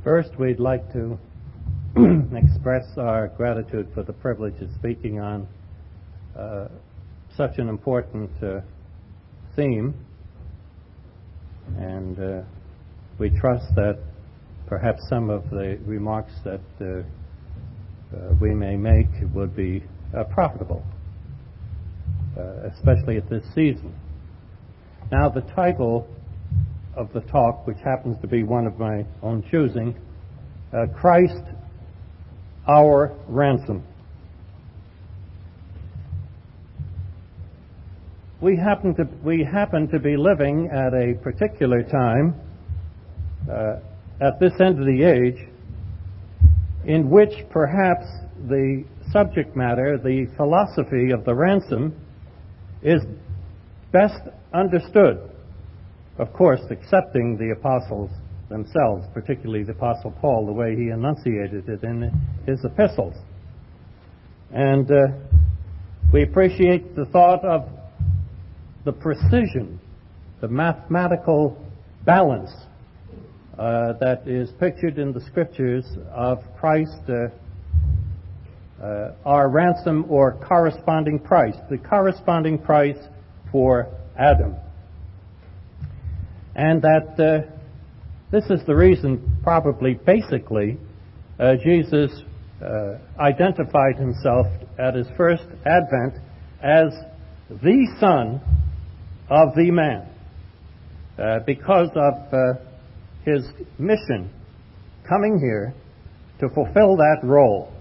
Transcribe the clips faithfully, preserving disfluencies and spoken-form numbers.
First, we'd like to express our gratitude for the privilege of speaking on uh, such an important uh, theme, and uh, we trust that perhaps some of the remarks that uh, uh, we may make would be uh, profitable, uh, especially at this season. Now, the title of the talk, which happens to be one of my own choosing, uh, Christ, Our Ransom. We happen to we happen to be living at a particular time, uh, at this end of the age, in which perhaps the subject matter, the philosophy of the ransom, is best understood. Of course, accepting the apostles themselves, particularly the Apostle Paul, the way he enunciated it in his epistles. And uh, we appreciate the thought of the precision, the mathematical balance uh, that is pictured in the Scriptures of Christ, uh, uh, our ransom or corresponding price, the corresponding price for Adam. And that uh, this is the reason, probably basically, uh, Jesus uh, identified himself at his first advent as the Son of the man, uh, because of uh, his mission coming here to fulfill that role.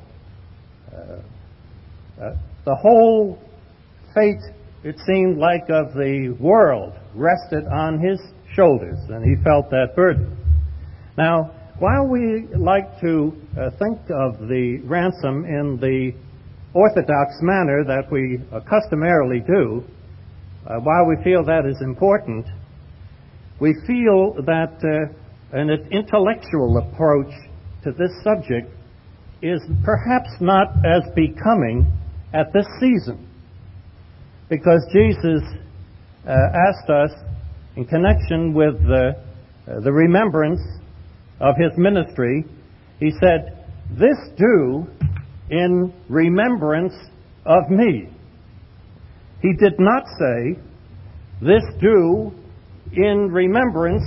Uh, uh, the whole fate, it seemed like, of the world rested on his shoulders, and he felt that burden. Now, while we like to uh, think of the ransom in the orthodox manner that we uh, customarily do, uh, while we feel that is important, we feel that uh, an intellectual approach to this subject is perhaps not as becoming at this season, because Jesus uh, asked us, in connection with the, uh, the remembrance of his ministry, he said, "This do in remembrance of me." He did not say, "This do in remembrance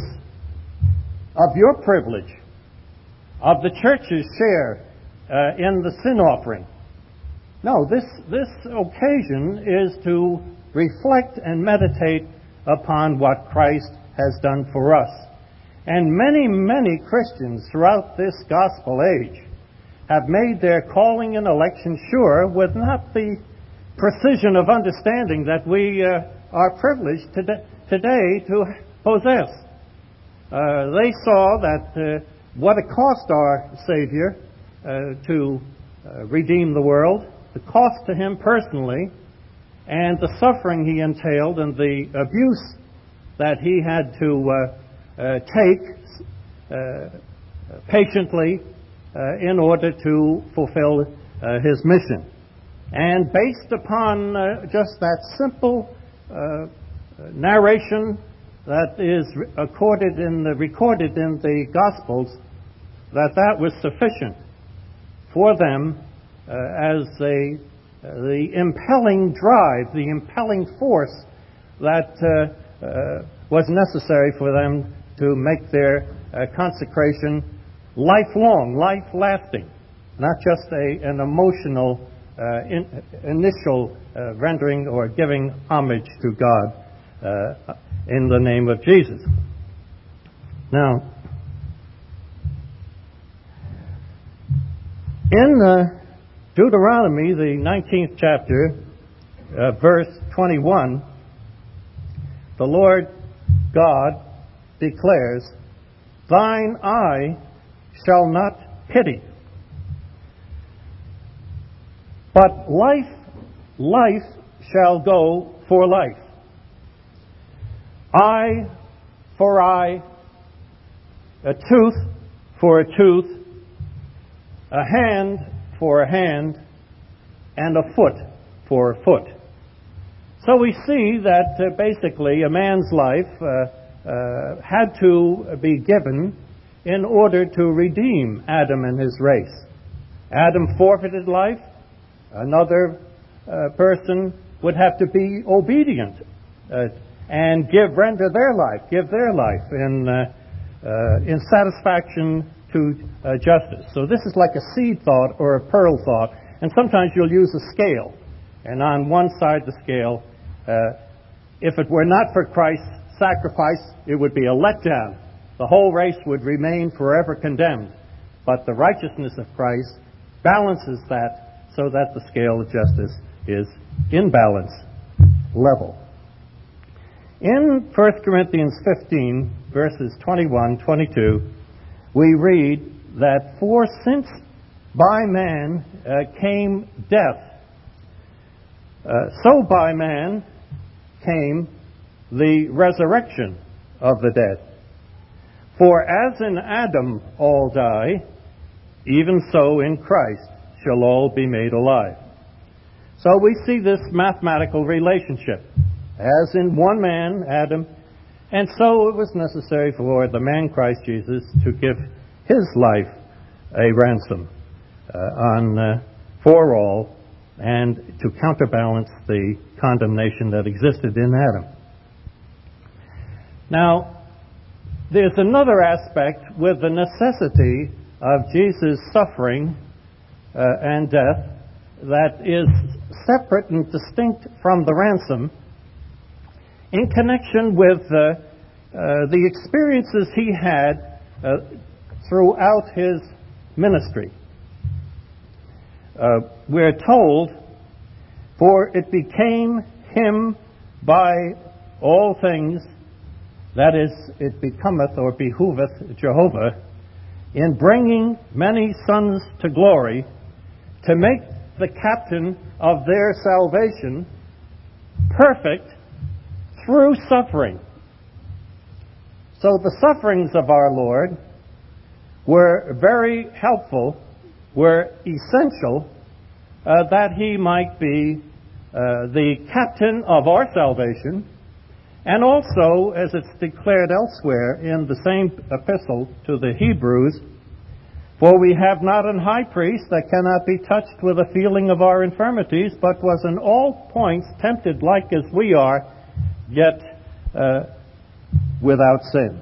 of your privilege, of the church's share uh, in the sin offering." No, this, this occasion is to reflect and meditate upon what Christ has done for us. And many, many Christians throughout this gospel age have made their calling and election sure with not the precision of understanding that we uh, are privileged today, today to possess. Uh, they saw that uh, what it cost our Savior uh, to uh, redeem the world, the cost to him personally, and the suffering he entailed and the abuse that he had to uh, uh, take uh, patiently uh, in order to fulfill uh, his mission. And based upon uh, just that simple uh, narration that is accorded in the, recorded in the Gospels, that that was sufficient for them uh, as a the impelling drive, the impelling force that uh, uh, was necessary for them to make their uh, consecration lifelong, life-lasting, not just a, an emotional uh, in, initial uh, rendering or giving homage to God uh, in the name of Jesus. Now, in uh, Deuteronomy, the nineteenth chapter, uh, verse twenty-one, the Lord God declares, "Thine eye shall not pity, but life, life shall go for life. Eye for eye, a tooth for a tooth, a hand for a hand, and a foot for a foot." So we see that uh, basically a man's life uh, uh, had to be given in order to redeem Adam and his race. Adam forfeited life. Another uh, person would have to be obedient uh, and give render their life, give their life in uh, uh, in satisfaction to uh, justice. So this is like a seed thought or a pearl thought, and sometimes you'll use a scale. And on one side of the scale, uh, if it were not for Christ's sacrifice, it would be a letdown. The whole race would remain forever condemned. But the righteousness of Christ balances that so that the scale of justice is in balance, level. In First Corinthians fifteen, verses twenty-one, twenty-two, we read that, "For since by man uh, came death, uh, so by man came the resurrection of the dead. For as in Adam all die, even so in Christ shall all be made alive." So we see this mathematical relationship. As in one man, Adam, and so it was necessary for the man Christ Jesus to give his life a ransom uh, on uh, for all, and to counterbalance the condemnation that existed in Adam. Now, there's another aspect with the necessity of Jesus' suffering uh, and death that is separate and distinct from the ransom, in connection with uh, uh, the experiences he had uh, throughout his ministry. Uh, we're told, "For it became him by all things, that is, it becometh or behooveth Jehovah, in bringing many sons to glory, to make the captain of their salvation perfect through suffering." So the sufferings of our Lord were very helpful, were essential, uh, that he might be uh, the captain of our salvation, and also, as it's declared elsewhere in the same epistle to the Hebrews, "For we have not an high priest that cannot be touched with the feeling of our infirmities, but was in all points tempted like as we are, yet uh, without sin."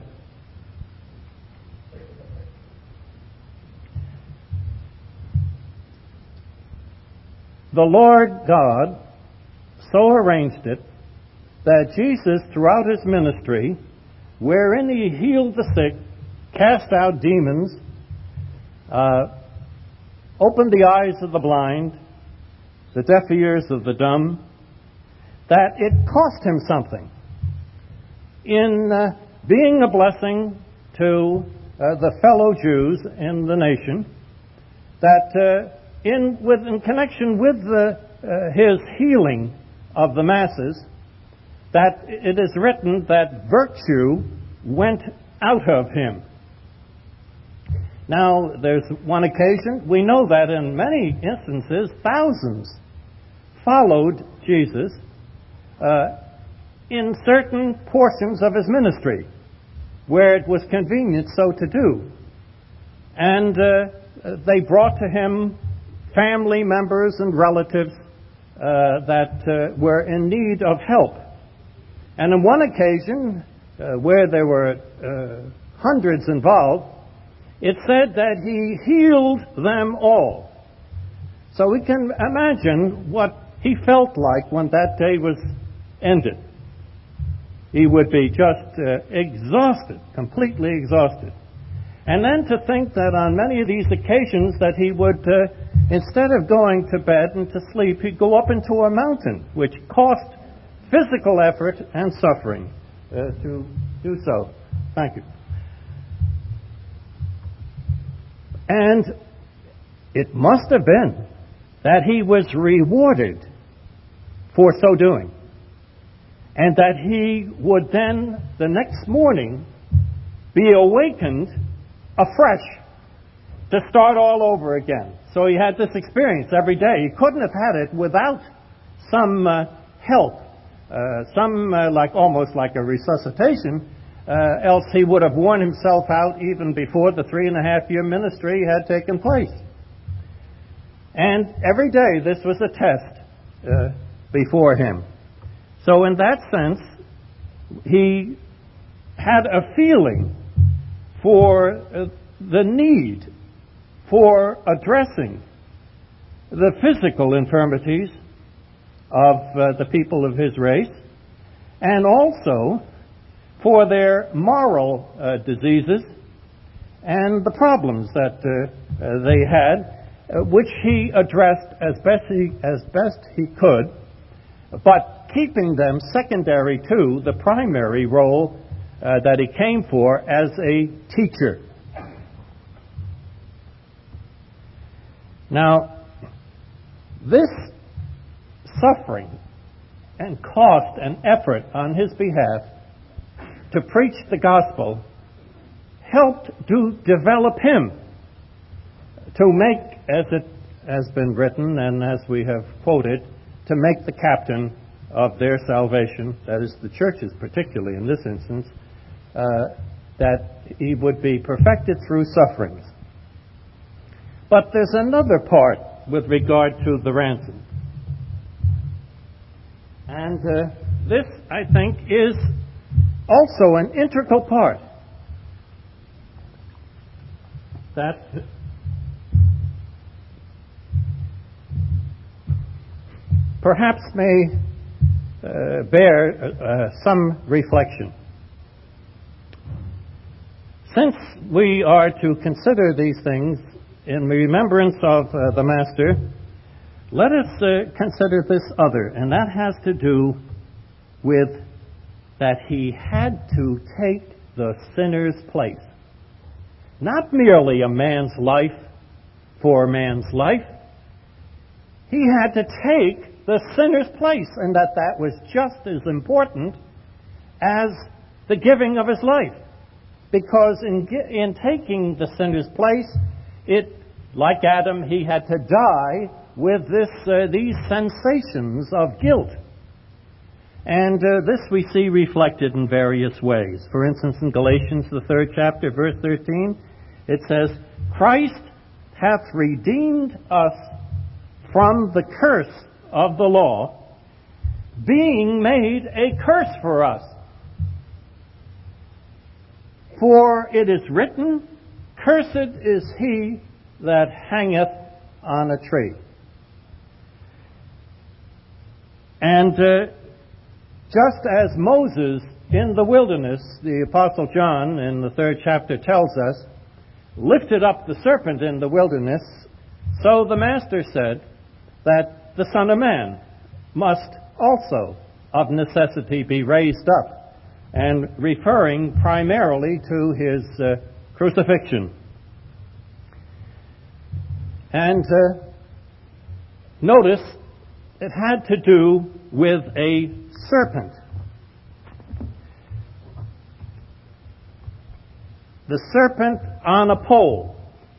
The Lord God so arranged it that Jesus, throughout his ministry, wherein he healed the sick, cast out demons, uh, opened the eyes of the blind, the deaf ears of the dumb, that it cost him something in uh, being a blessing to uh, the fellow Jews in the nation, that uh, in, with, in connection with the, uh, his healing of the masses, that it is written that virtue went out of him. Now, there's one occasion, we know that in many instances, thousands followed Jesus uh, in certain portions of his ministry, where it was convenient so to do. And uh, they brought to him family members and relatives uh, that uh, were in need of help. And on one occasion, uh, where there were uh, hundreds involved, it said that he healed them all. So we can imagine what he felt like when that day was ended. He would be just uh, exhausted, completely exhausted. And then to think that on many of these occasions that he would, uh, instead of going to bed and to sleep, he'd go up into a mountain, which cost physical effort and suffering uh, to do so. Thank you. And it must have been that he was rewarded for so doing, and that he would then, the next morning, be awakened afresh to start all over again. So he had this experience every day. He couldn't have had it without some uh, help, uh, some uh, like almost like a resuscitation, uh, else he would have worn himself out even before the three and a half year ministry had taken place. And every day this was a test uh, before him. So in that sense, he had a feeling for uh, the need for addressing the physical infirmities of uh, the people of his race, and also for their moral uh, diseases and the problems that uh, uh, they had, uh, which he addressed as best he, as best he could, but keeping them secondary to the primary role uh, that he came for as a teacher. Now, this suffering and cost and effort on his behalf to preach the gospel helped to develop him to make, as it has been written and as we have quoted, to make the captain of their salvation, that is the church's particularly in this instance, uh, that he would be perfected through sufferings. But there's another part with regard to the ransom. And uh, this, I think, is also an integral part that perhaps may uh, bear uh, some reflection. Since we are to consider these things in remembrance of uh, the Master, let us uh, consider this other, and that has to do with that he had to take the sinner's place. Not merely a man's life for a man's life. He had to take the sinner's place, and that that was just as important as the giving of his life. Because in, in taking the sinner's place, it, like Adam, he had to die with this, uh, these sensations of guilt. And uh, this we see reflected in various ways. For instance, in Galatians, the third chapter, verse thirteen, it says, Christ hath redeemed us from the curse of the law, being made a curse for us. For it is written, Cursed is he that hangeth on a tree. And uh, just as Moses in the wilderness, the Apostle John in the third chapter tells us, lifted up the serpent in the wilderness, so the Master said that the Son of Man must also of necessity be raised up, and referring primarily to his uh, crucifixion. And uh, notice it had to do with a serpent. The serpent on a pole.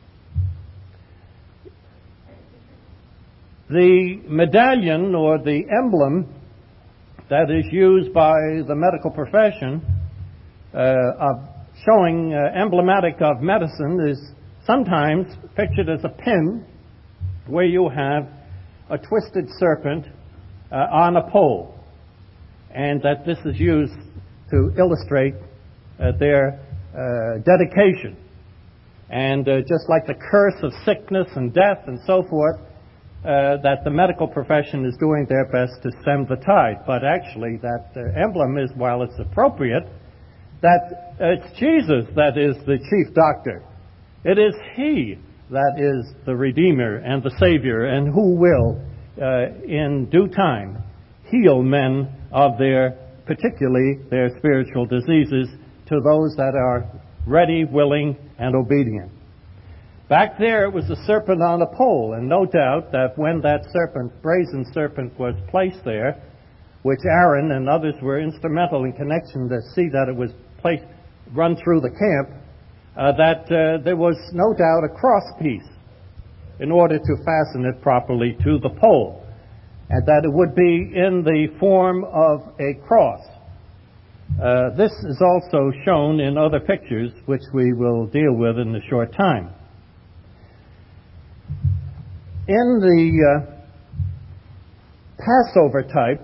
The medallion or the emblem that is used by the medical profession uh, of showing uh, emblematic of medicine is sometimes pictured as a pin where you have a twisted serpent uh, on a pole, and that this is used to illustrate uh, their uh, dedication. And uh, just like the curse of sickness and death and so forth, uh, that the medical profession is doing their best to stem the tide. But actually that uh, emblem is, while it's appropriate, that it's Jesus that is the chief doctor. It is He that is the Redeemer and the Savior, and who will, uh, in due time, heal men of their, particularly their spiritual diseases, to those that are ready, willing, and obedient. Back there it was a serpent on a pole, and no doubt that when that serpent, brazen serpent, was placed there, which Aaron and others were instrumental in connection to see that it was placed, run through the camp, uh, that uh, there was no doubt a cross piece in order to fasten it properly to the pole, and that it would be in the form of a cross. Uh, this is also shown in other pictures, which we will deal with in a short time. In the uh, Passover type,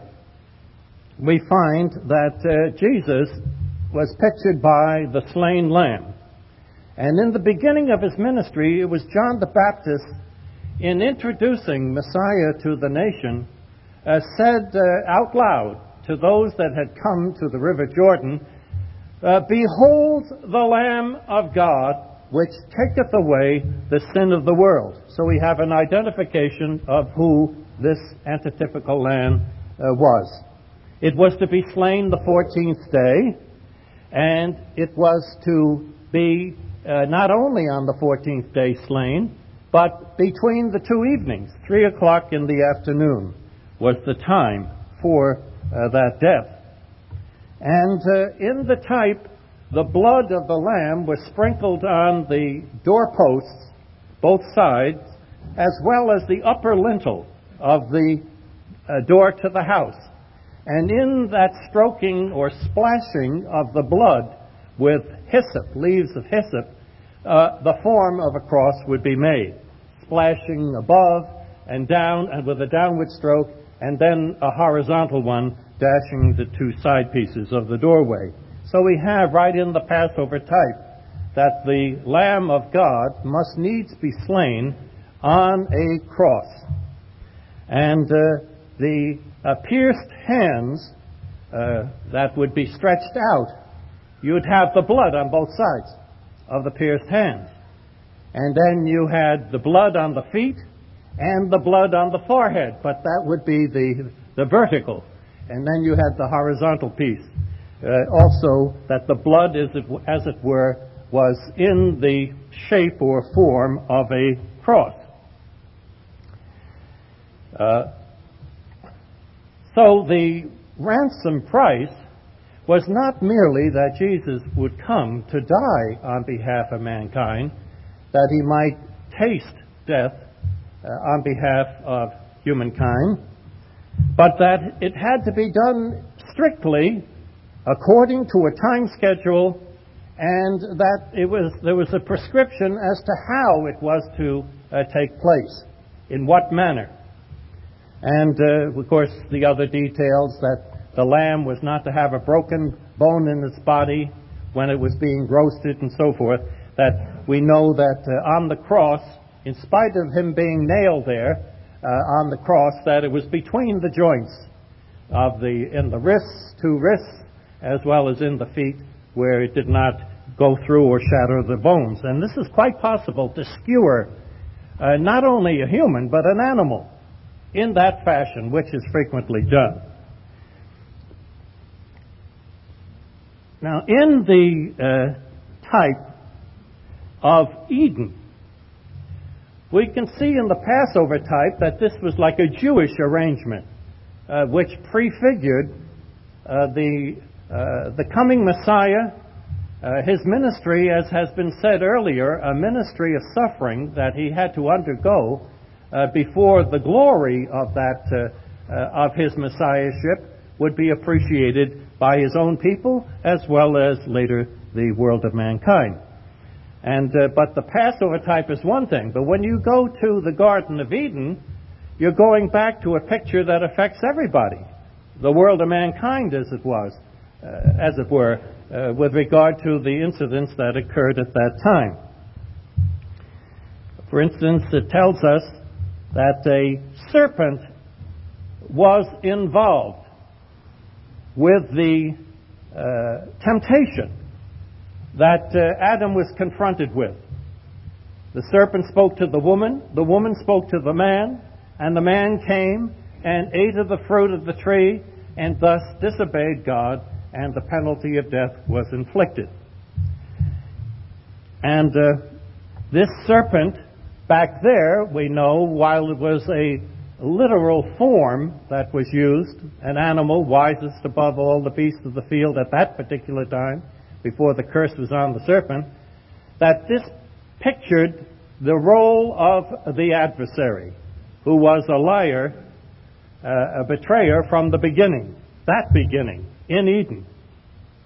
we find that uh, Jesus was pictured by the slain lamb. And in the beginning of his ministry, it was John the Baptist, in introducing Messiah to the nation, uh, said uh, out loud to those that had come to the river Jordan, uh, "Behold the Lamb of God, which taketh away the sin of the world." So we have an identification of who this antitypical lamb uh, was. It was to be slain the fourteenth day, and it was to be uh, not only on the fourteenth day slain, but between the two evenings, three o'clock in the afternoon, was the time for uh, that death. And uh, in the type, the blood of the lamb was sprinkled on the doorposts, both sides, as well as the upper lintel of the uh, door to the house. And in that stroking or splashing of the blood with hyssop, leaves of hyssop, uh, the form of a cross would be made, splashing above and down, and with a downward stroke, and then a horizontal one dashing the two side pieces of the doorway. So we have right in the Passover type that the Lamb of God must needs be slain on a cross. And uh, the uh, pierced hands uh, that would be stretched out, you would have the blood on both sides of the pierced hands. And then you had the blood on the feet and the blood on the forehead, but that would be the, the vertical. And then you had the horizontal piece. Uh, also, that the blood, as it, as it were, was in the shape or form of a cross. Uh, so the ransom price was not merely that Jesus would come to die on behalf of mankind, that he might taste death uh, on behalf of humankind, but that it had to be done strictly according to a time schedule, and that it was there was a prescription as to how it was to uh, take place, in what manner. And, uh, of course, the other details, that the lamb was not to have a broken bone in its body when it was being roasted and so forth, that we know that uh, on the cross, in spite of him being nailed there uh, on the cross, that it was between the joints of the, in the wrists, two wrists, as well as in the feet, where it did not go through or shatter the bones. And this is quite possible to skewer uh, not only a human, but an animal in that fashion, which is frequently done. Now, in the uh, type of Eden, we can see in the Passover type that this was like a Jewish arrangement, uh, which prefigured uh, the uh, the coming Messiah, uh, his ministry, as has been said earlier, a ministry of suffering that he had to undergo uh, before the glory of that uh, uh, of his messiahship would be appreciated by his own people as well as later the world of mankind. And uh, but the Passover type is one thing, but when you go to the Garden of Eden, you're going back to a picture that affects everybody, the world of mankind as it was, uh, as it were, uh, with regard to the incidents that occurred at that time. For instance, it tells us that a serpent was involved with the uh, temptation that uh, Adam was confronted with. The serpent spoke to the woman, the woman spoke to the man, and the man came and ate of the fruit of the tree and thus disobeyed God, and the penalty of death was inflicted. And uh, this serpent back there, we know, while it was a literal form that was used, an animal wisest above all the beasts of the field at that particular time, before the curse was on the serpent, that this pictured the role of the adversary, who was a liar, uh, a betrayer from the beginning, that beginning, in Eden.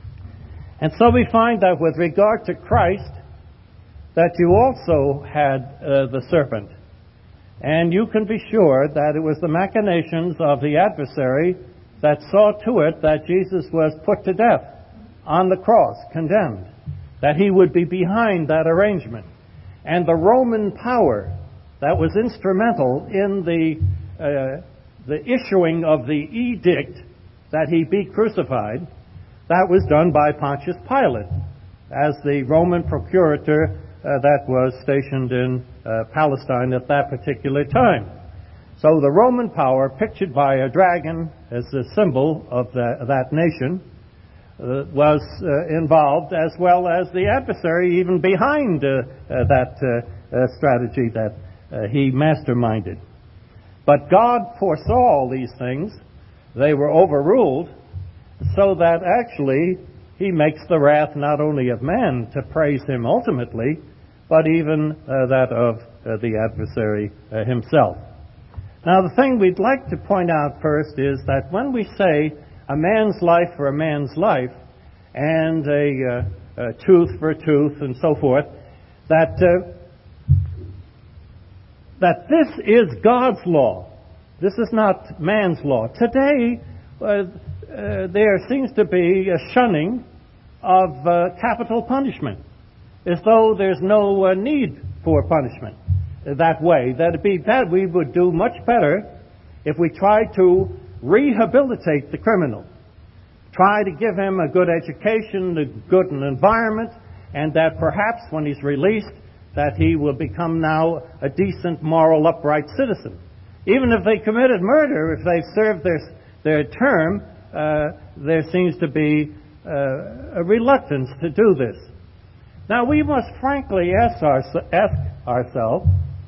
And so we find that with regard to Christ, that you also had uh, the serpent. And you can be sure that it was the machinations of the adversary that saw to it that Jesus was put to death on the cross, condemned, that he would be behind that arrangement. And the Roman power that was instrumental in the, uh, the issuing of the edict that he be crucified, that was done by Pontius Pilate as the Roman procurator uh, that was stationed in uh, Palestine at that particular time. So the Roman power, pictured by a dragon as the symbol of the, that nation, uh, was uh, involved, as well as the adversary even behind uh, uh, that uh, uh, strategy that uh, he masterminded. But God foresaw all these things. They were overruled, so that actually he makes the wrath not only of man to praise him ultimately, but even uh, that of uh, the adversary uh, himself. Now, the thing we'd like to point out first is that when we say a man's life for a man's life, and a, uh, a tooth for a tooth, and so forth, that uh, that this is God's law. This is not man's law. Today, uh, uh, there seems to be a shunning of uh, capital punishment, as though there's no uh, need for punishment that way. That it'd be that we would do much better if we tried to rehabilitate the criminal, try to give him a good education, a good environment, and that perhaps when he's released, that he will become now a decent, moral, upright citizen. Even if they committed murder, if they've served their their term, uh, there seems to be uh, a reluctance to do this. Now, we must frankly ask, our, ask ourselves,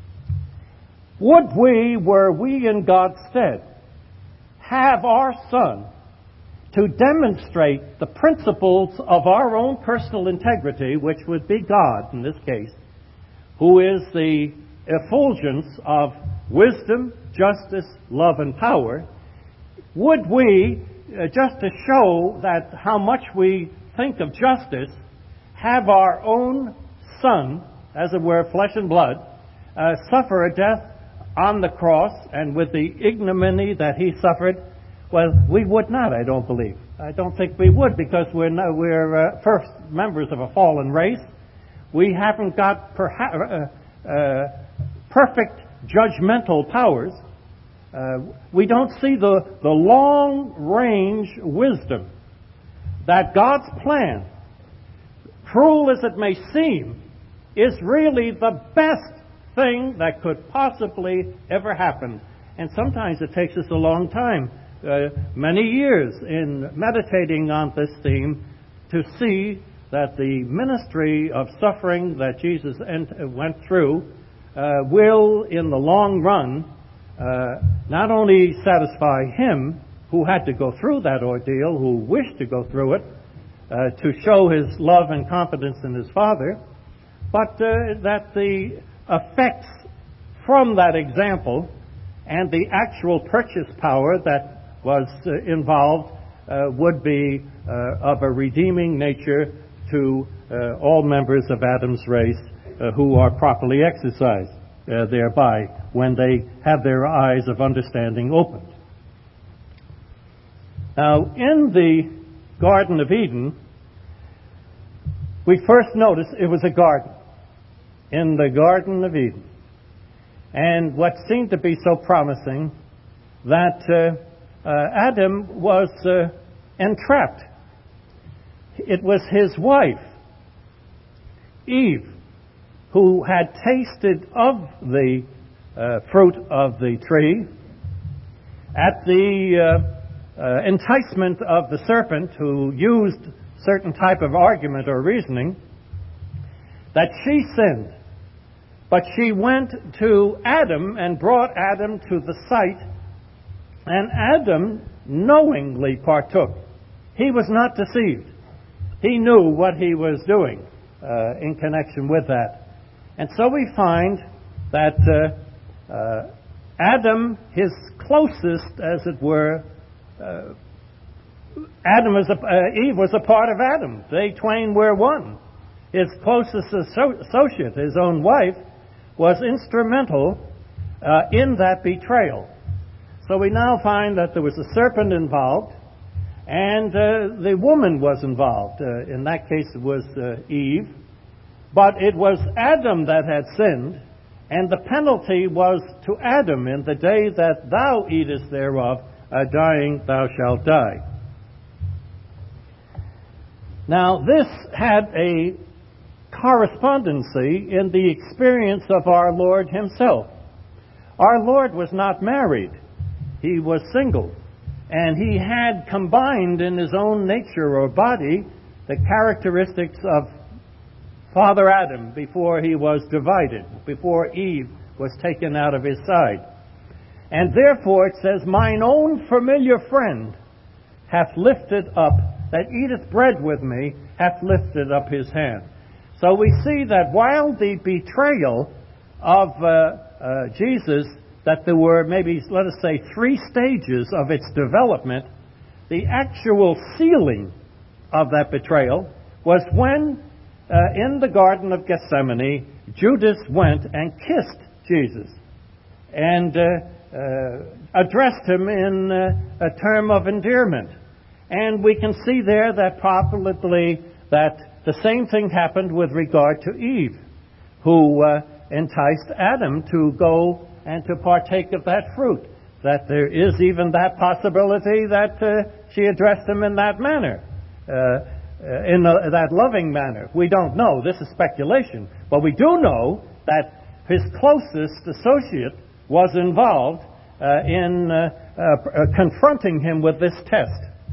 would we, were we in God's stead, have our Son to demonstrate the principles of our own personal integrity, which would be God in this case, who is the effulgence of wisdom, justice, love, and power? Would we, uh, just to show that how much we think of justice, have our own Son, as it were, flesh and blood, uh, suffer a death on the cross, and with the ignominy that he suffered? Well, we would not, I don't believe. I don't think we would, because we're, no, we're uh, first members of a fallen race. We haven't got perha- uh, uh, perfect judgmental powers. Uh, we don't see the, the long-range wisdom that God's plan, cruel as it may seem, is really the best thing that could possibly ever happen. And sometimes it takes us a long time, uh, many years, in meditating on this theme to see that the ministry of suffering that Jesus ent- went through uh, will, in the long run, uh, not only satisfy him who had to go through that ordeal, who wished to go through it, uh, to show his love and confidence in his Father, but uh, that the effects from that example and the actual purchase power that was uh, involved uh, would be uh, of a redeeming nature to uh, all members of Adam's race uh, who are properly exercised uh, thereby when they have their eyes of understanding opened. Now, in the Garden of Eden, we first notice it was a garden. In the Garden of Eden. And what seemed to be so promising, that uh, uh, Adam was uh, entrapped. It was his wife, Eve, who had tasted of the uh, fruit of the tree at the uh, uh, enticement of the serpent, who used certain type of argument or reasoning, that she sinned. But she went to Adam and brought Adam to the sight, and Adam knowingly partook. He was not deceived. He knew what he was doing uh, in connection with that. And so we find that uh, uh, Adam, his closest, as it were, uh, Adam was a, uh, Eve was a part of Adam. They twain were one. His closest asso- associate, his own wife, was instrumental uh, in that betrayal. So we now find that there was a serpent involved, and uh, the woman was involved. Uh, in that case, it was uh, Eve. But it was Adam that had sinned, and the penalty was to Adam, in the day that thou eatest thereof, uh, dying thou shalt die. Now, this had a correspondency in the experience of our Lord himself. Our Lord was not married. He was single. And he had combined in his own nature or body the characteristics of Father Adam before he was divided, before Eve was taken out of his side. And therefore it says, mine own familiar friend hath lifted up, that eateth bread with me, hath lifted up his hand. So we see that while the betrayal of uh, uh, Jesus, that there were maybe, let us say, three stages of its development, the actual sealing of that betrayal was when, uh, in the Garden of Gethsemane, Judas went and kissed Jesus and uh, uh, addressed him in uh, a term of endearment. And we can see there that probably that the same thing happened with regard to Eve, who uh, enticed Adam to go and to partake of that fruit. That there is even that possibility that uh, she addressed him in that manner, uh, in a, that loving manner. We don't know. This is speculation. But we do know that his closest associate was involved uh, in uh, uh, confronting him with this test.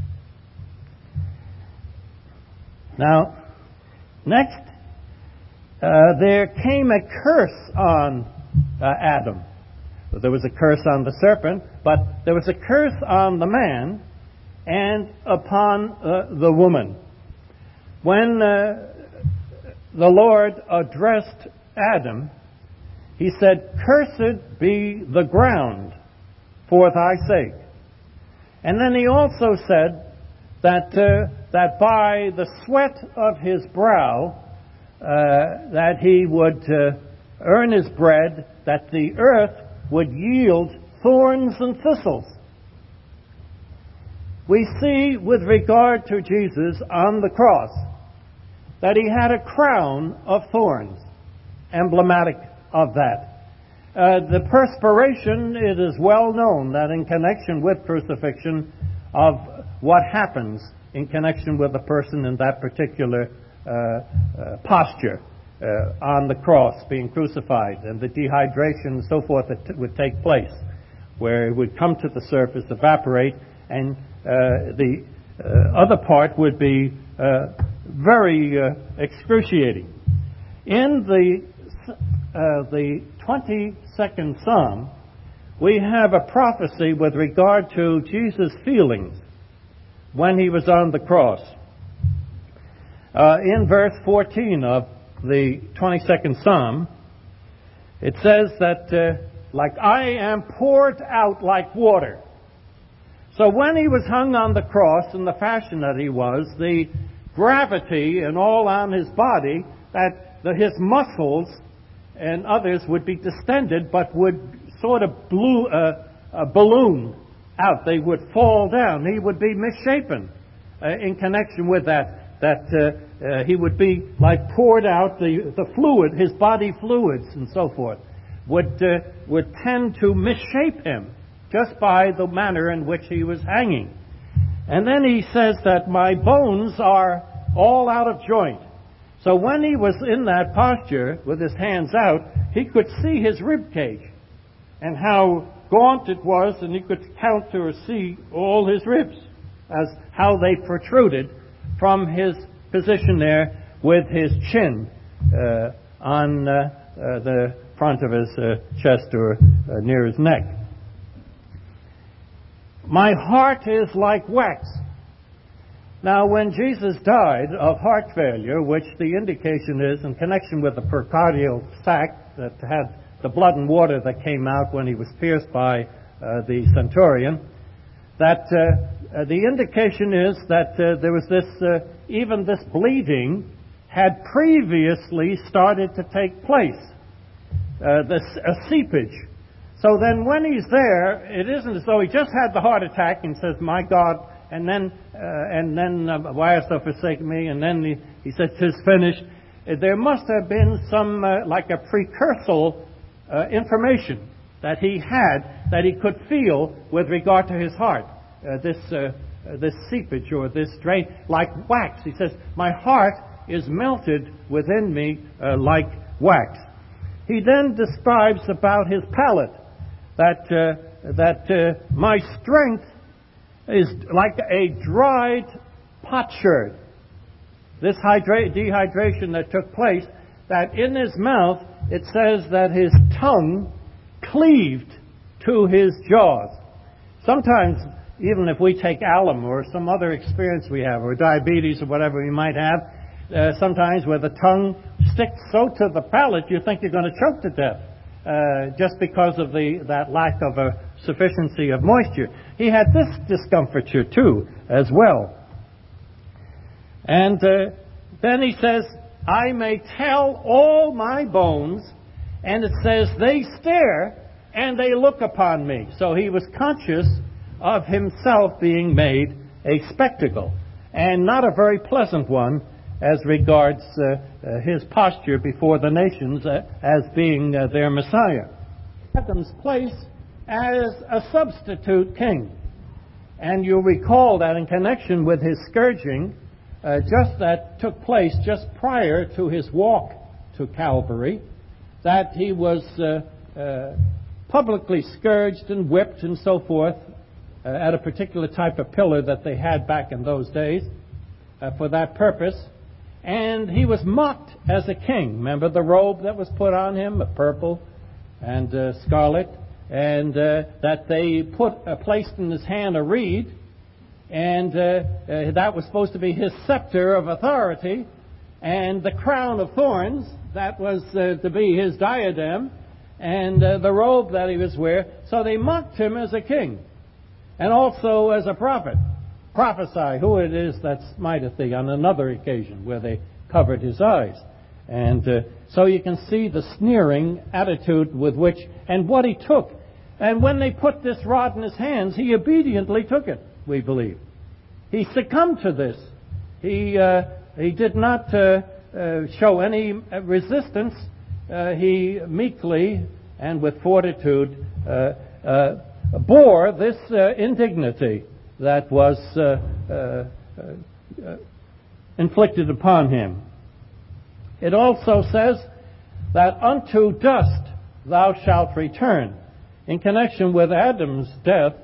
Now, next, uh, there came a curse on uh, Adam. There was a curse on the serpent, but there was a curse on the man and upon uh, the woman. When uh, the Lord addressed Adam, he said, "Cursed be the ground for thy sake." And then he also said that uh, that by the sweat of his brow, uh, that he would uh, earn his bread, that the earth would yield thorns and thistles. We see with regard to Jesus on the cross that he had a crown of thorns, emblematic of that. Uh, the perspiration, it is well known that in connection with crucifixion, of what happens in connection with a person in that particular uh, uh, posture uh, on the cross, being crucified, and the dehydration and so forth that t- would take place, where it would come to the surface, evaporate, and uh, the uh, other part would be uh, very uh, excruciating. In the uh, the twenty-second Psalm, we have a prophecy with regard to Jesus' feelings when he was on the cross. Uh, in verse fourteen of the twenty-second Psalm, it says that, uh, like I am poured out like water. So when he was hung on the cross in the fashion that he was, the gravity and all on his body, that the, his muscles and others would be distended, but would sort of blew, uh, uh, balloon out. They would fall down. He would be misshapen uh, in connection with that. That uh, uh, he would be like poured out. The the fluid, his body fluids and so forth, would uh, would tend to misshape him just by the manner in which he was hanging. And then he says that my bones are all out of joint. So when he was in that posture with his hands out, he could see his rib cage and how gaunt it was, and he could count to or see all his ribs as how they protruded from his position there with his chin uh, on uh, uh, the front of his uh, chest or uh, near his neck. My heart is like wax. Now, when Jesus died of heart failure, which the indication is in connection with the pericardial sac that had the blood and water that came out when he was pierced by uh, the centurion, that uh, uh, the indication is that uh, there was this, uh, even this bleeding had previously started to take place, uh, this a seepage. So then when he's there, it isn't as though he just had the heart attack and says, my God, and then, uh, and then uh, why hast thou forsaken me? And then he, he says, 'tis finished. Uh, there must have been some, uh, like a precursor uh, information that he had, that he could feel with regard to his heart. Uh, this, uh, uh, this seepage or this drain, like wax. He says, my heart is melted within me uh, like wax. He then describes about his palate, that, uh, that uh, my strength is like a dried potsherd. This hydra- dehydration that took place, that in his mouth, it says that his tongue cleaved to his jaws. Sometimes, even if we take alum or some other experience we have, or diabetes or whatever we might have, uh, sometimes where the tongue sticks so to the palate, you think you're going to choke to death. Uh, just because of the that lack of a sufficiency of moisture. He had this discomfiture too, as well. And uh, then he says, I may tell all my bones, and it says, they stare and they look upon me. So he was conscious of himself being made a spectacle, and not a very pleasant one as regards uh, uh, his posture before the nations uh, as being uh, their Messiah. Adam's place as a substitute king. And you'll recall that in connection with his scourging, uh, just that took place just prior to his walk to Calvary, that he was uh, uh, publicly scourged and whipped and so forth uh, at a particular type of pillar that they had back in those days uh, for that purpose. And he was mocked as a king. Remember the robe that was put on him, a purple and uh, scarlet, and uh, that they put uh, placed in his hand a reed, and uh, uh, that was supposed to be his scepter of authority, and the crown of thorns, that was uh, to be his diadem, and uh, the robe that he was wearing. So they mocked him as a king, and also as a prophet. Prophesy who it is that smiteth thee, on another occasion where they covered his eyes. And uh, so you can see the sneering attitude with which, and what he took. And when they put this rod in his hands, he obediently took it, we believe. He succumbed to this. He, uh, he did not uh, uh, show any resistance. Uh, he meekly and with fortitude uh, uh, bore this uh, indignity that was uh, uh, uh, inflicted upon him. It also says that unto dust thou shalt return. In connection with Adam's death,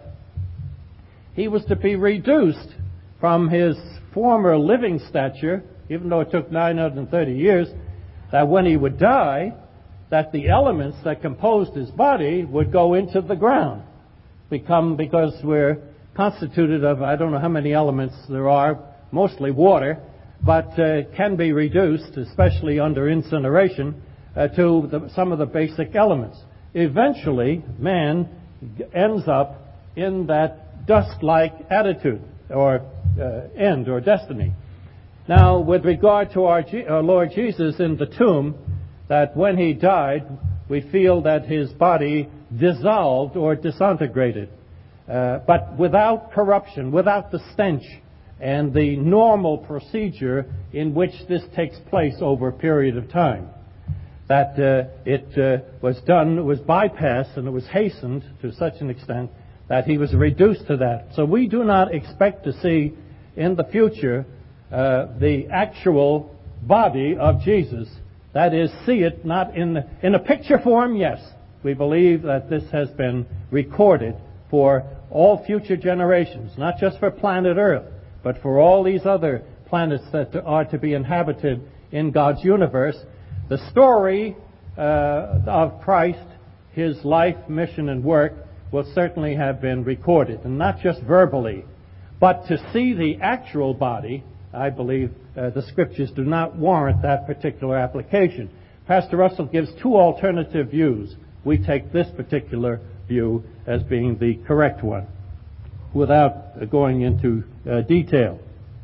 he was to be reduced from his former living stature, even though it took nine hundred thirty years, that when he would die, that the elements that composed his body would go into the ground, become, because we're constituted of, I don't know how many elements there are, mostly water, but uh, can be reduced, especially under incineration, uh, to the, some of the basic elements. Eventually, man ends up in that dust-like attitude, or uh, end, or destiny. Now, with regard to our, G- our Lord Jesus in the tomb, that when he died, we feel that his body dissolved or disintegrated. Uh, but without corruption, without the stench and the normal procedure in which this takes place over a period of time. That uh, it uh, was done, it was bypassed, and it was hastened to such an extent that he was reduced to that. So we do not expect to see in the future uh, the actual body of Jesus. That is, see it not in, the, in a picture form, yes. We believe that this has been recorded for all future generations, not just for planet Earth, but for all these other planets that are to be inhabited in God's universe. The story uh, of Christ, his life, mission, and work will certainly have been recorded, and not just verbally, but to see the actual body, I believe uh, the Scriptures do not warrant that particular application. Pastor Russell gives two alternative views. We take this particular view as being the correct one. without going into uh, detail.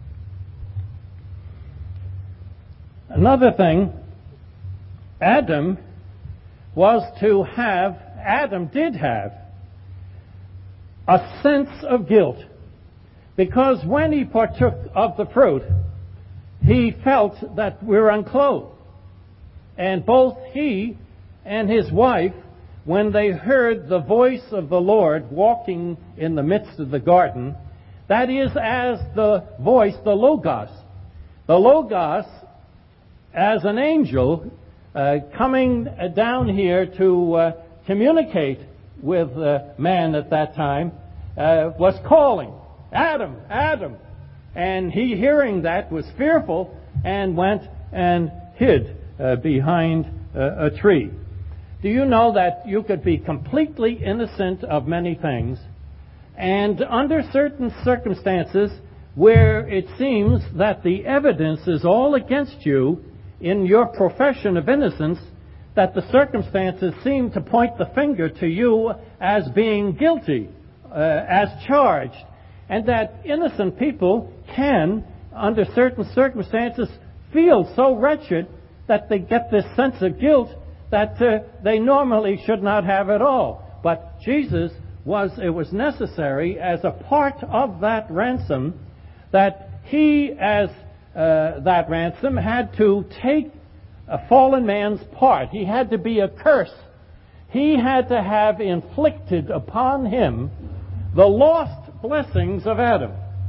Another thing, Adam was to have, Adam did have, a sense of guilt. Because when he partook of the fruit, he felt that we're unclothed. And both he and his wife, when they heard the voice of the Lord walking in the midst of the garden, that is as the voice, the Logos. The Logos, as an angel, uh, coming down here to uh, communicate with uh, man at that time, uh, was calling, Adam, Adam. And he, hearing that, was fearful and went and hid uh, behind uh, a tree. Do you know that you could be completely innocent of many things, and under certain circumstances where it seems that the evidence is all against you in your profession of innocence, that the circumstances seem to point the finger to you as being guilty, uh, as charged, and that innocent people can, under certain circumstances, feel so wretched that they get this sense of guilt that uh, they normally should not have at all. But Jesus was, it was necessary as a part of that ransom that he, as uh, that ransom, had to take a fallen man's part. He had to be a curse. He had to have inflicted upon him the lost blessings of Adam.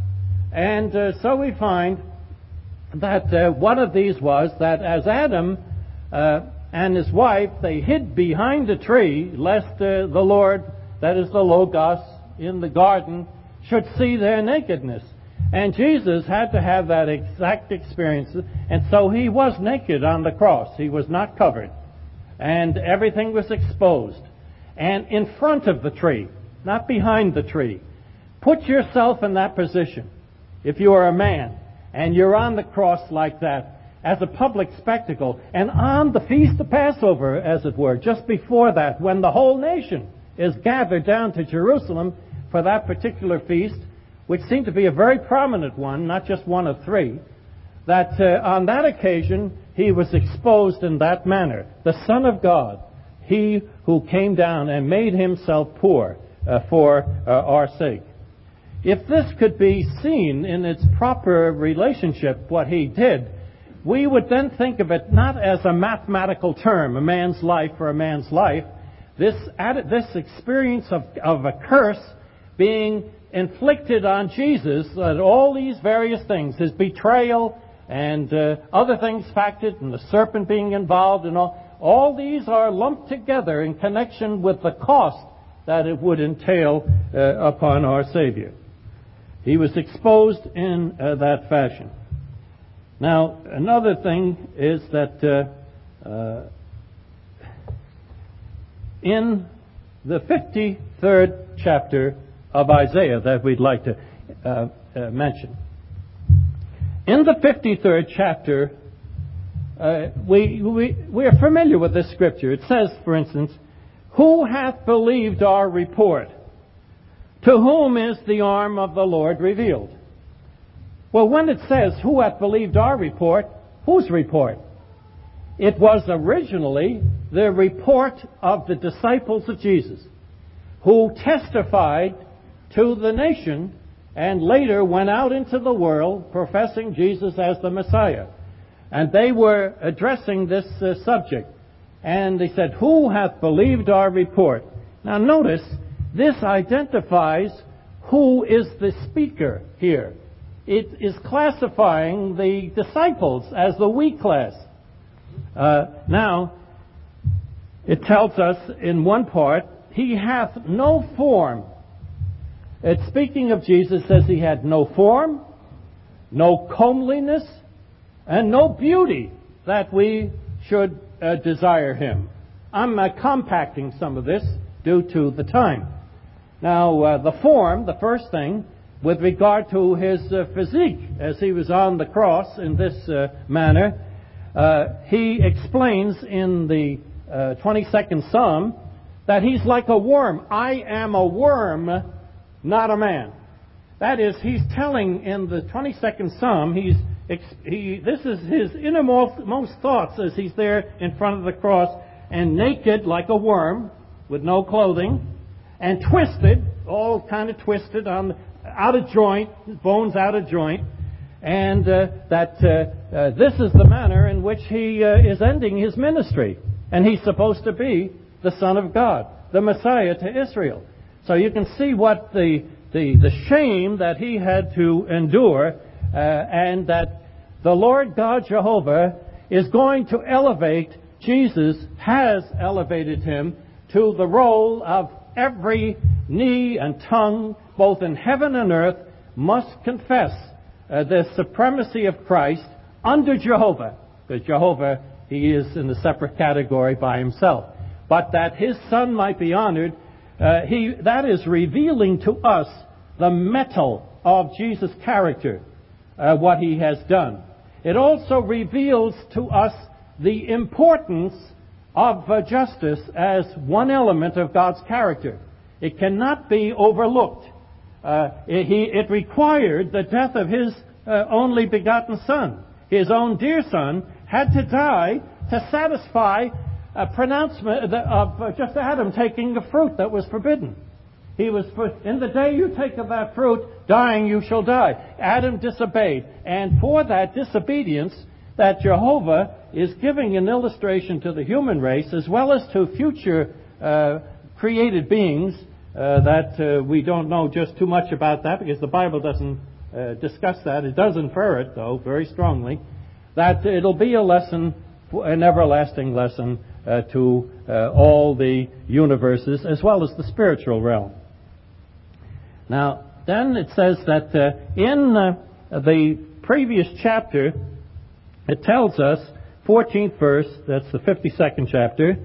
And uh, so we find that uh, one of these was that as Adam uh, and his wife, they hid behind a tree, lest uh, the Lord, that is the Logos, in the garden, should see their nakedness. And Jesus had to have that exact experience, and so he was naked on the cross. He was not covered. And everything was exposed. And in front of the tree, not behind the tree. Put yourself in that position. If you are a man, and you're on the cross like that, as a public spectacle, and on the Feast of Passover, as it were, just before that, when the whole nation is gathered down to Jerusalem for that particular feast, which seemed to be a very prominent one, not just one of three, that uh, on that occasion he was exposed in that manner. The Son of God, he who came down and made himself poor uh, for uh, our sake. If this could be seen in its proper relationship, what he did, we would then think of it not as a mathematical term, a man's life for a man's life. This, this experience of, of a curse being inflicted on Jesus, that all these various things, his betrayal and uh, other things factored, and the serpent being involved and all, all these are lumped together in connection with the cost that it would entail uh, upon our Savior. He was exposed in uh, that fashion. Now, another thing is that uh, uh, in the fifty-third chapter of Isaiah that we'd like to uh, uh, mention. In the fifty-third chapter, uh, we, we, we are familiar with this scripture. It says, for instance, "Who hath believed our report? To whom is the arm of the Lord revealed?" Well, when it says, "Who hath believed our report?" whose report? It was originally the report of the disciples of Jesus, who testified to the nation and later went out into the world professing Jesus as the Messiah. And they were addressing this uh, subject. And they said, "Who hath believed our report?" Now notice, this identifies who is the speaker here. It is classifying the disciples as the we class. Uh, now, it tells us in one part, "He hath no form." It's speaking of Jesus, says he had no form, no comeliness, and no beauty that we should uh, desire him. I'm uh, compacting some of this due to the time. Now, uh, the form, the first thing, with regard to his uh, physique, as he was on the cross in this uh, manner, uh, he explains in the uh, twenty-second Psalm that he's like a worm. "I am a worm, not a man." That is, he's telling in the twenty-second Psalm, he's, he, this is his innermost most thoughts as he's there in front of the cross, and naked like a worm, with no clothing, and twisted, all kind of twisted, on out of joint, bones out of joint, and uh, that uh, uh, this is the manner in which he uh, is ending his ministry. And he's supposed to be the Son of God, the Messiah to Israel. So you can see what the the, the shame that he had to endure, uh, and that the Lord God Jehovah is going to elevate Jesus, has elevated him to the role of every knee and tongue, both in heaven and earth, must confess uh, the supremacy of Christ under Jehovah. Because Jehovah, he is in a separate category by himself. But that his Son might be honored, uh, he that is revealing to us the metal of Jesus' character, uh, what he has done. It also reveals to us the importance of uh, justice as one element of God's character. It cannot be overlooked. Uh, it, he, it required the death of his uh, only begotten Son. His own dear Son had to die to satisfy a pronouncement of uh, just Adam taking the fruit that was forbidden. He was, in the day you take of that fruit, dying you shall die. Adam disobeyed. And for that disobedience, that Jehovah is giving an illustration to the human race as well as to future uh, created beings uh, that uh, we don't know just too much about that because the Bible doesn't uh, discuss that. It does infer it, though, very strongly, that it'll be a lesson, an everlasting lesson uh, to uh, all the universes as well as the spiritual realm. Now, then it says that uh, in uh, the previous chapter, it tells us, fourteenth verse, that's the fifty-second chapter,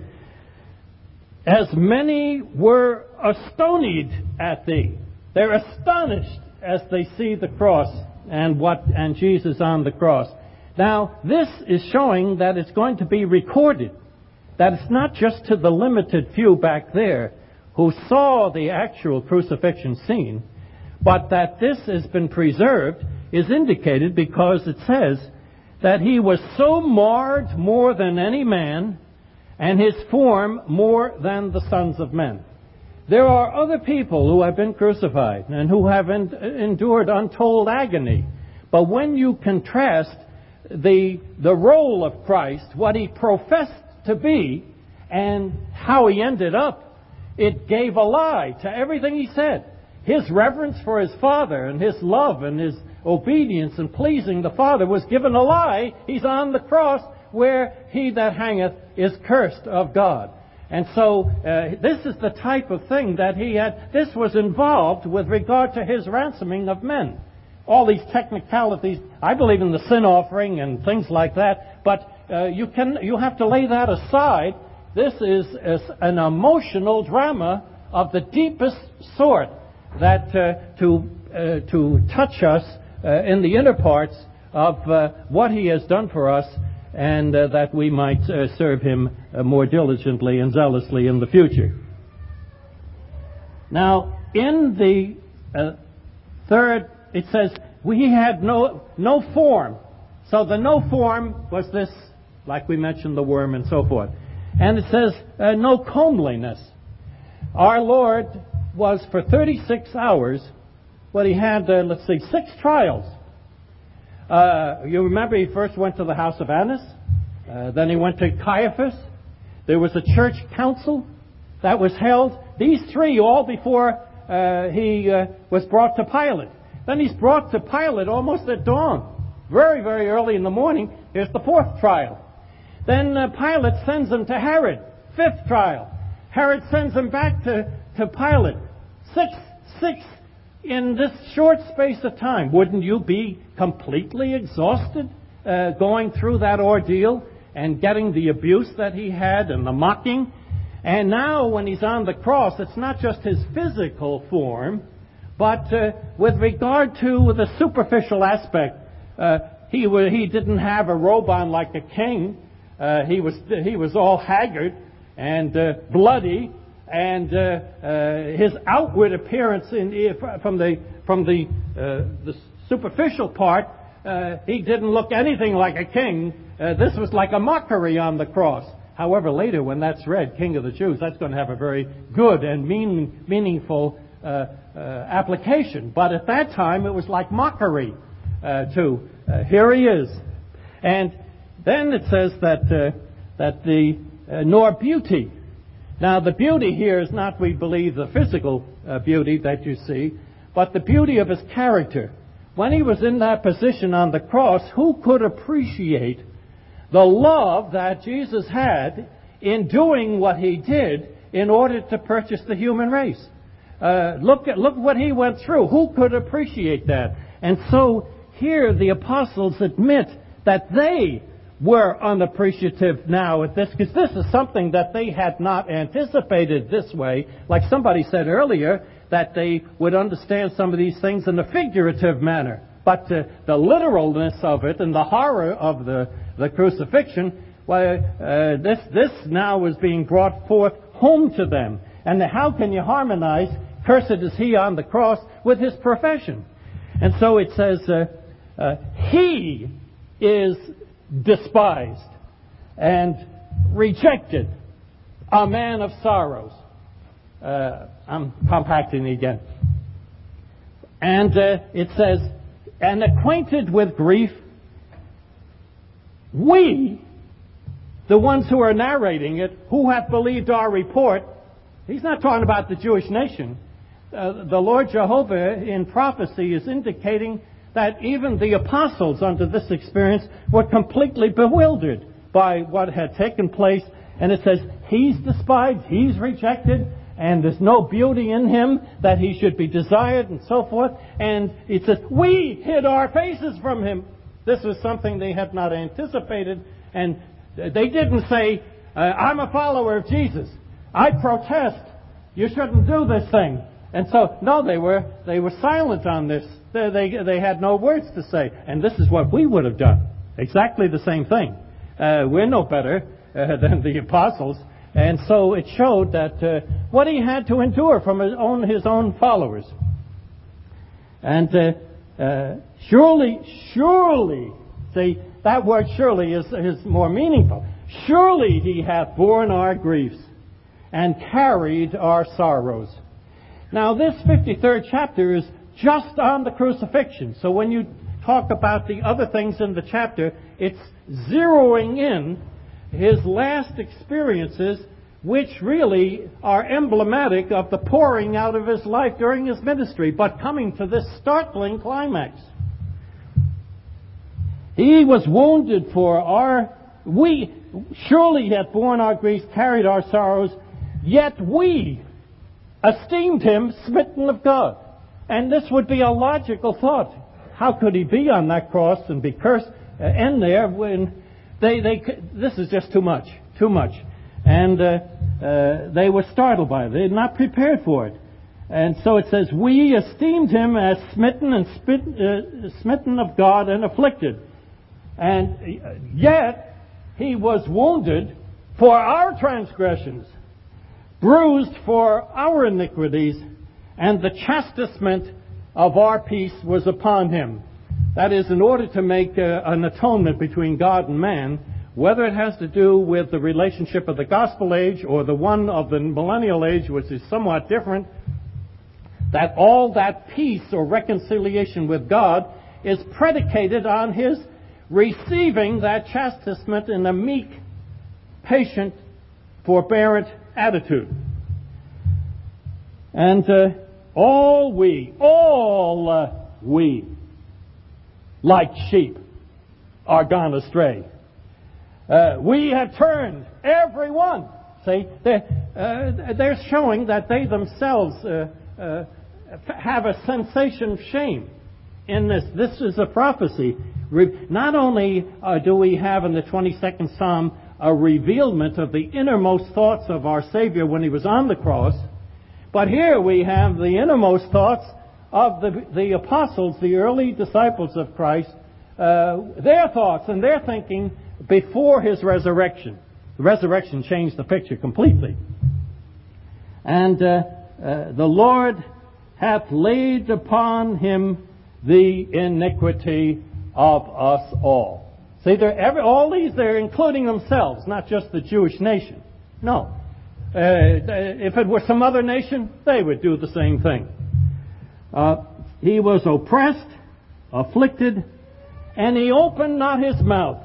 as many were astonied at thee. They're astonished as they see the cross and what and Jesus on the cross. Now, this is showing that it's going to be recorded, that it's not just to the limited few back there who saw the actual crucifixion scene, but that this has been preserved is indicated because it says that he was so marred more than any man, and his form more than the sons of men. There are other people who have been crucified and who have en- endured untold agony. But when you contrast the, the role of Christ, what he professed to be, and how he ended up, it gave a lie to everything he said. His reverence for his Father and his love and his obedience and pleasing the Father was given a lie. He's on the cross where he that hangeth is cursed of God. And so uh, this is the type of thing that he had. This was involved with regard to his ransoming of men. All these technicalities, I believe in the sin offering and things like that, but uh, you can you have to lay that aside. This is, is an emotional drama of the deepest sort that uh, to uh, to touch us uh, in the inner parts of uh, what he has done for us, and uh, that we might uh, serve him uh, more diligently and zealously in the future. Now, in the uh, third, it says, we had no no form. So the no form was this, like we mentioned, the worm and so forth. And it says, uh, no comeliness. Our Lord was for thirty-six hours, but he had, uh, let's see, six trials. Uh, you remember he first went to the house of Annas. Uh, then he went to Caiaphas. There was a church council that was held. These three all before uh, he uh, was brought to Pilate. Then he's brought to Pilate almost at dawn. Very, very early in the morning. Here's the fourth trial. Then uh, Pilate sends him to Herod. Fifth trial. Herod sends him back to, to Pilate. Six, six in this short space of time. Wouldn't you be completely exhausted uh, going through that ordeal and getting the abuse that he had and the mocking? And now when he's on the cross, it's not just his physical form, but uh, with regard to the superficial aspect, uh, he w- he didn't have a robe on like a king. Uh, he was he was all haggard and uh, bloody, and uh, uh, his outward appearance in, from the from the uh, the superficial part, uh, he didn't look anything like a king. Uh, this was like a mockery on the cross. However, later when that's read, King of the Jews, that's going to have a very good and mean, meaningful uh, uh, application. But at that time, it was like mockery uh, to uh, here he is, and then it says that uh, that the uh, nor beauty. Now, the beauty here is not, we believe, the physical uh, beauty that you see, but the beauty of his character. When he was in that position on the cross, who could appreciate the love that Jesus had in doing what he did in order to purchase the human race? Uh, look at look what he went through. Who could appreciate that? And so here the apostles admit that they were unappreciative now at this, because this is something that they had not anticipated this way. Like somebody said earlier, that they would understand some of these things in a figurative manner. But uh, the literalness of it and the horror of the, the crucifixion, well, uh, this, this now is being brought forth home to them. And how can you harmonize, cursed is he on the cross, with his profession? And so it says, uh, uh, he is despised and rejected, a man of sorrows. Uh, I'm compacting again. And uh, it says, and acquainted with grief, we, the ones who are narrating it, who have believed our report. He's not talking about the Jewish nation. Uh, the Lord Jehovah in prophecy is indicating that even the apostles under this experience were completely bewildered by what had taken place. And it says, he's despised, he's rejected, and there's no beauty in him that he should be desired, and so forth. And it says, we hid our faces from him. This was something they had not anticipated. And they didn't say, uh, I'm a follower of Jesus. I protest. You shouldn't do this thing. And so, no, they were they were silent on this. They, they, they had no words to say. And this is what we would have done. Exactly the same thing. Uh, we're no better uh, than the apostles. And so it showed that uh, what he had to endure from his own, his own followers. And uh, uh, surely, surely, see, that word surely is, is more meaningful. Surely he hath borne our griefs and carried our sorrows. Now, this fifty-third chapter is just on the crucifixion. So when you talk about the other things in the chapter, it's zeroing in his last experiences, which really are emblematic of the pouring out of his life during his ministry, but coming to this startling climax. He was wounded for our... We surely hath borne our griefs, carried our sorrows, yet we esteemed him smitten of God. And this would be a logical thought. How could he be on that cross and be cursed uh, in there when they, they, this is just too much, too much. And uh, uh, they were startled by it. They had not prepared for it. And so it says, we esteemed him as smitten and spit, uh, smitten of God and afflicted. And yet he was wounded for our transgressions, bruised for our iniquities, and the chastisement of our peace was upon him. That is, in order to make uh, an atonement between God and man, whether it has to do with the relationship of the gospel age or the one of the millennial age, which is somewhat different, that all that peace or reconciliation with God is predicated on his receiving that chastisement in a meek, patient, forbearant attitude. And uh, all we, all uh, we, like sheep, are gone astray. Uh, we have turned, every one. See, they're, uh, they're showing that they themselves uh, uh, have a sensation of shame in this. This is a prophecy. Not only uh, do we have in the twenty-second Psalm a revealment of the innermost thoughts of our Savior when he was on the cross, but here we have the innermost thoughts of the, the apostles, the early disciples of Christ, uh, their thoughts and their thinking before his resurrection. The resurrection changed the picture completely. And uh, uh, the Lord hath laid upon him the iniquity of us all. See, they're every, all these, they're including themselves, not just the Jewish nation. No. Uh, if it were some other nation, they would do the same thing. Uh, he was oppressed, afflicted, and he opened not his mouth.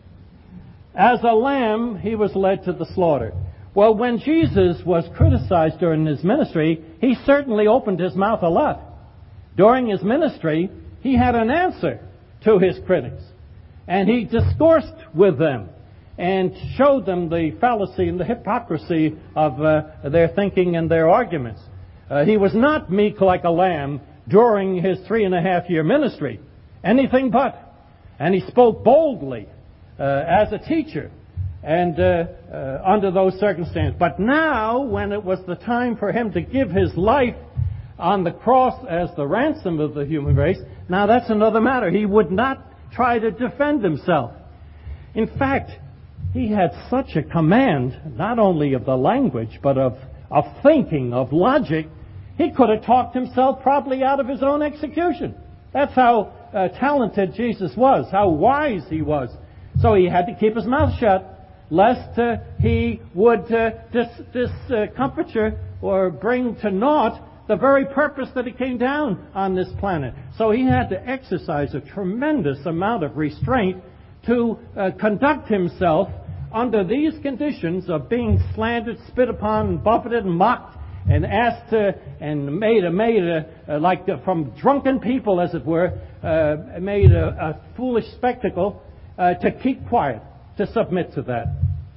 As a lamb, he was led to the slaughter. Well, when Jesus was criticized during his ministry, he certainly opened his mouth a lot. During his ministry, he had an answer to his critics. And he discoursed with them and showed them the fallacy and the hypocrisy of uh, their thinking and their arguments. Uh, he was not meek like a lamb during his three and a half year ministry. Anything but. And he spoke boldly uh, as a teacher and uh, uh, under those circumstances. But now, when it was the time for him to give his life on the cross as the ransom of the human race, now that's another matter. He would not try to defend himself. In fact, he had such a command, not only of the language, but of, of thinking, of logic, he could have talked himself probably out of his own execution. That's how uh, talented Jesus was, how wise he was. So he had to keep his mouth shut, lest uh, he would uh, dis, discomfiture uh, or bring to naught the very purpose that he came down on this planet. So he had to exercise a tremendous amount of restraint to uh, conduct himself under these conditions of being slandered, spit upon, and buffeted, and mocked, and asked to, and made a, made a, uh, like uh, from drunken people, as it were, uh, made a, a foolish spectacle, uh, to keep quiet, to submit to that.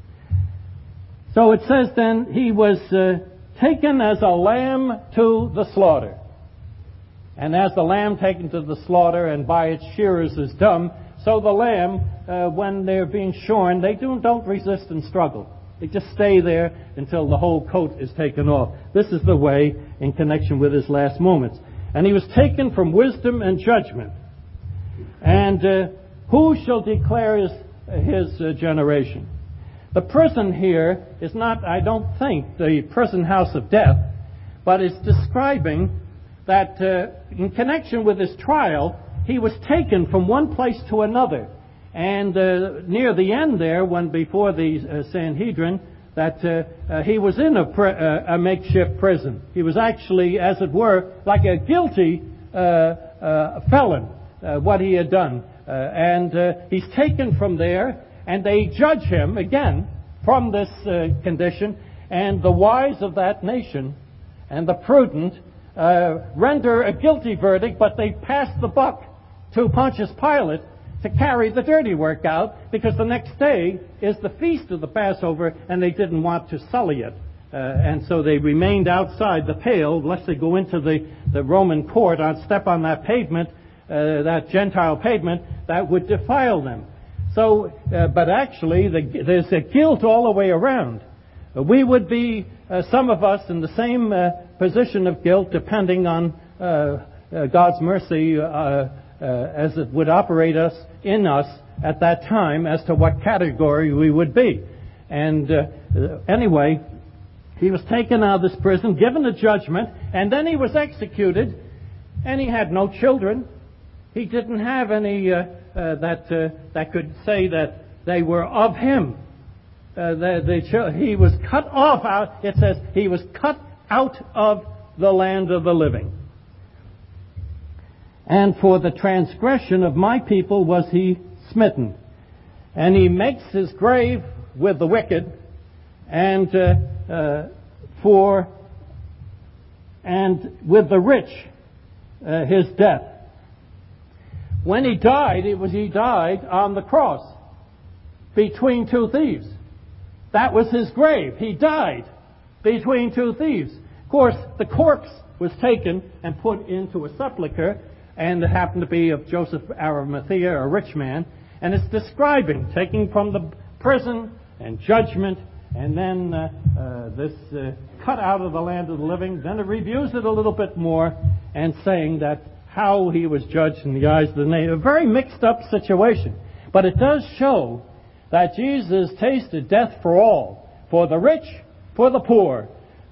So it says then, he was uh, taken as a lamb to the slaughter. And as the lamb taken to the slaughter and by its shearers is dumb, so the lamb, uh, when they're being shorn, they do, don't resist and struggle. They just stay there until the whole coat is taken off. This is the way in connection with his last moments. And he was taken from wisdom and judgment. And uh, who shall declare his, his uh, generation? The prison here is not, I don't think, the prison house of death, but it's describing that uh, in connection with his trial, he was taken from one place to another. And uh, near the end there, when before the uh, Sanhedrin, that uh, uh, he was in a, pr- uh, a makeshift prison. He was actually, as it were, like a guilty uh, uh, felon, uh, what he had done. Uh, and uh, he's taken from there, and they judge him, again, from this uh, condition. And the wise of that nation and the prudent uh, render a guilty verdict, but they pass the buck to Pontius Pilate to carry the dirty work out, because the next day is the feast of the Passover, and they didn't want to sully it. Uh, and so they remained outside the pale, lest they go into the, the Roman court, on step on that pavement, uh, that Gentile pavement, that would defile them. So, uh, but actually, the, there's a guilt all the way around. Uh, we would be, uh, some of us, in the same uh, position of guilt, depending on uh, uh, God's mercy, uh, Uh, as it would operate us in us at that time, as to what category we would be. And uh, anyway, he was taken out of this prison, given a judgment, and then he was executed, and he had no children. He didn't have any uh, uh, that uh, that could say that they were of him. Uh, the, the, he was cut off out. It says he was cut out of the land of the living. And for the transgression of my people was he smitten. And he makes his grave with the wicked, and uh, uh, for and with the rich uh, his death. When he died, it was he died on the cross between two thieves. That was his grave. He died between two thieves. Of course, the corpse was taken and put into a sepulchre, and it happened to be of Joseph Arimathea, a rich man. And it's describing taking from the prison and judgment, and then uh, uh, this uh, cut out of the land of the living. Then it reviews it a little bit more, and saying that how he was judged in the eyes of the nation. A very mixed up situation. But it does show that Jesus tasted death for all, for the rich, for the poor,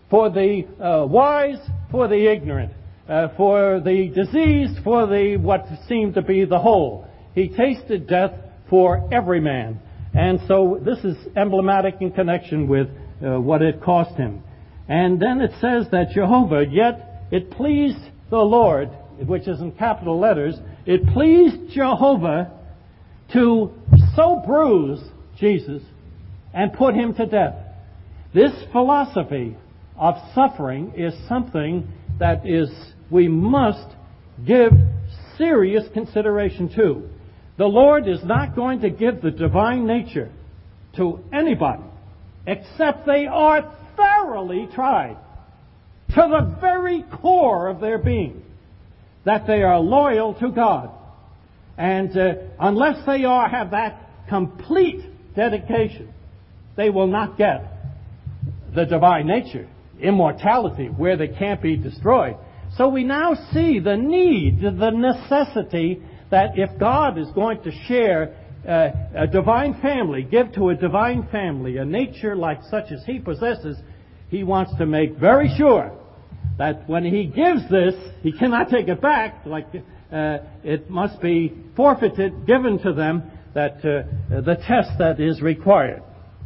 for the uh, wise, for the ignorant, uh, for the diseased, for the what seemed to be the whole. He tasted death for every man. And so this is emblematic in connection with uh, what it cost him. And then it says that Jehovah, yet it pleased the Lord, which is in capital letters, it pleased Jehovah to so bruise Jesus and put him to death. This philosophy of suffering is something that is we must give serious consideration to. The Lord is not going to give the divine nature to anybody except they are thoroughly tried to the very core of their being, that they are loyal to God. And uh, unless they are have that complete dedication, they will not get the divine nature, immortality, where they can't be destroyed. So we now see the need, the necessity, that if God is going to share uh, a divine family, give to a divine family a nature like such as He possesses, He wants to make very sure that when He gives this, He cannot take it back, like uh, it must be forfeited, given to them, that uh, the test that is required.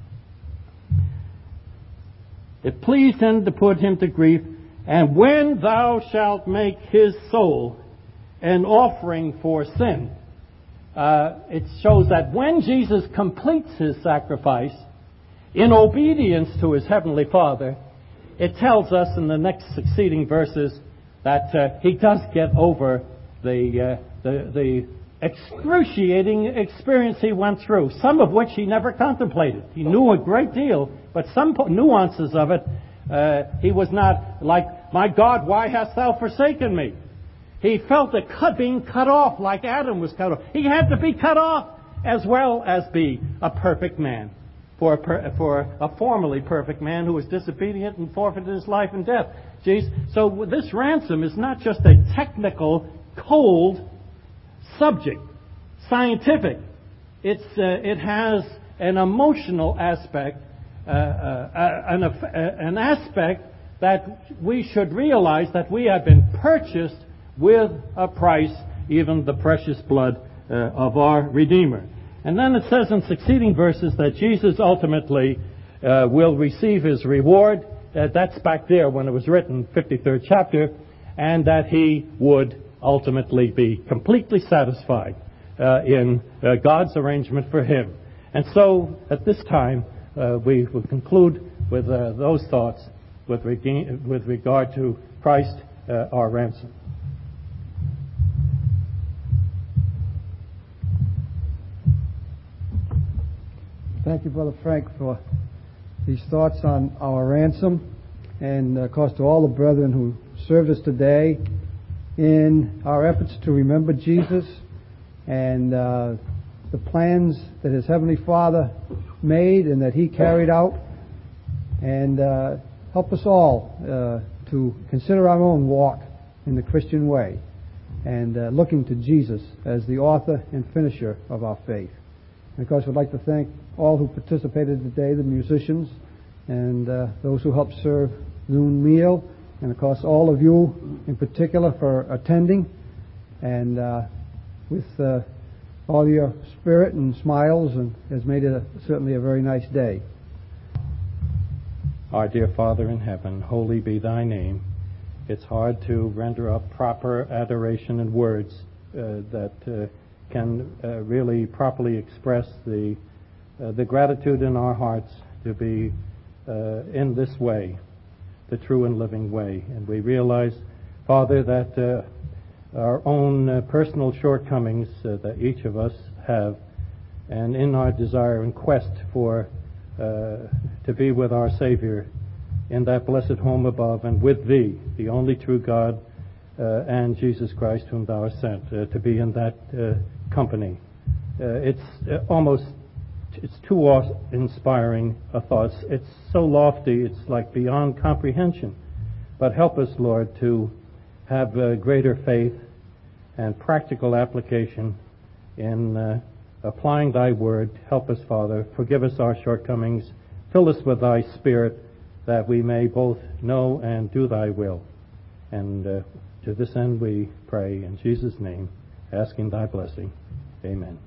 It pleased Him to put him to grief, and when thou shalt make his soul an offering for sin. Uh, it shows that when Jesus completes His sacrifice in obedience to His Heavenly Father, it tells us in the next succeeding verses that uh, He does get over the, uh, the, the excruciating experience He went through, some of which He never contemplated. He knew a great deal, but some nuances of it, uh, He was not like, my God, why hast thou forsaken me? He felt the cut, being cut off like Adam was cut off. He had to be cut off as well as be a perfect man. For a, per, for a formerly perfect man who was disobedient and forfeited his life and death. Jeez. So this ransom is not just a technical, cold subject, scientific. It's uh, it has an emotional aspect, uh, uh, an, uh, an aspect that we should realize that we have been purchased with a price, even the precious blood uh, of our Redeemer. And then it says in succeeding verses that Jesus ultimately uh, will receive His reward. Uh, that's back there when it was written, fifty-third chapter, and that He would ultimately be completely satisfied uh, in uh, God's arrangement for Him. And so, at this time, uh, we will conclude with uh, those thoughts with, reg- with regard to Christ, uh, our ransom. Thank you, Brother Frank, for these thoughts on our ransom, and of course to all the brethren who served us today in our efforts to remember Jesus and uh, the plans that His Heavenly Father made and that He carried out, and uh, help us all uh, to consider our own walk in the Christian way and uh, looking to Jesus as the author and finisher of our faith. And of course, we'd like to thank all who participated today, the musicians, and uh, those who helped serve noon meal, and of course all of you in particular for attending, and uh, with uh, all your spirit and smiles, and has made it a, certainly a very nice day. Our dear Father in heaven, holy be Thy name. It's hard to render up proper adoration in words uh, that uh, can uh, really properly express the uh, the gratitude in our hearts to be uh, in this way, the true and living way. And we realize, Father, that uh, our own uh, personal shortcomings uh, that each of us have, and in our desire and quest for uh, to be with our Savior in that blessed home above, and with Thee, the only true God, uh, and Jesus Christ whom Thou hast sent, uh, to be in that uh, company. Uh, it's uh, almost, it's too awe-inspiring a thought. It's so lofty, it's like beyond comprehension. But help us, Lord, to have uh, greater faith and practical application in uh, applying Thy word. Help us, Father. Forgive us our shortcomings. Fill us with Thy Spirit that we may both know and do thy will. And uh, to this end we pray in Jesus' name, asking thy blessing. Amen.